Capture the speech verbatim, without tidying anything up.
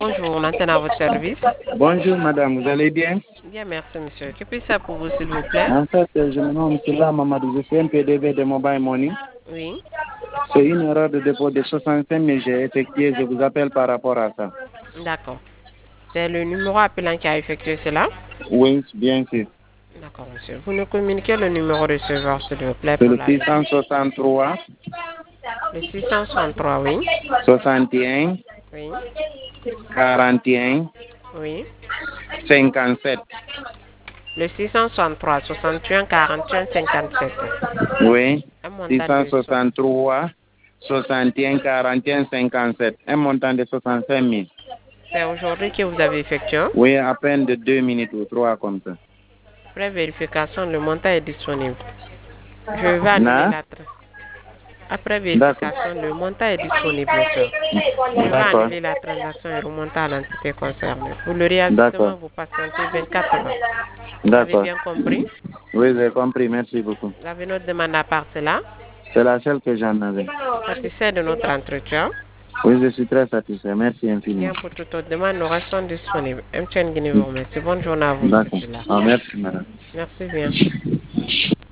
Bonjour, l'antenne à votre service. Bonjour madame, vous allez bien? Bien, merci monsieur. Que puis-je faire pour vous, s'il vous plaît? En fait, je me nomme Silla Mamadou, je suis un P D V de Mobile Money. Oui, C'est une erreur de dépôt de soixante-cinq mille j'ai effectuée, je vous appelle par rapport à ça. d'accord. C'est le numéro appelant qui a effectué cela? Oui, bien sûr. D'accord, monsieur. Vous nous communiquez le numéro de receveur, s'il vous plaît, C'est pour le la six lettre. cent soixante-trois, Le six cent soixante-trois, oui. soixante et un, Oui, quarante et un, oui. cinquante-sept. Le six cent soixante-trois, soixante et un, quarante et un, cinquante-sept. Oui, Un montant de so- six cent soixante-trois, soixante et un, quarante et un, cinquante-sept. Un montant de soixante-cinq mille. C'est aujourd'hui que vous avez effectué, hein? Oui, à peine de deux minutes ou trois comme ça. Après vérification, le montant est disponible. Je vais annuler Non? la tra- Après D'accord. vérification, le montant est disponible, monsieur. Je vais D'accord. annuler la transaction et remonter à l'entité concernée. Pour le réajustement, D'accord. vous patientez vingt-quatre heures. Vous avez D'accord. bien compris? Oui, j'ai compris. Merci beaucoup. Vous avez notre demande à part cela. C'est la seule que j'en avais. Satisfait de notre entretien. Oui, je suis très satisfait. Merci Bien, infiniment. pour toute autre demande, nous restons disponibles. M T N Guinée vous remercie. Bonne journée à vous, monsieur D'accord. Silla. Ah, merci, madame. Merci bien.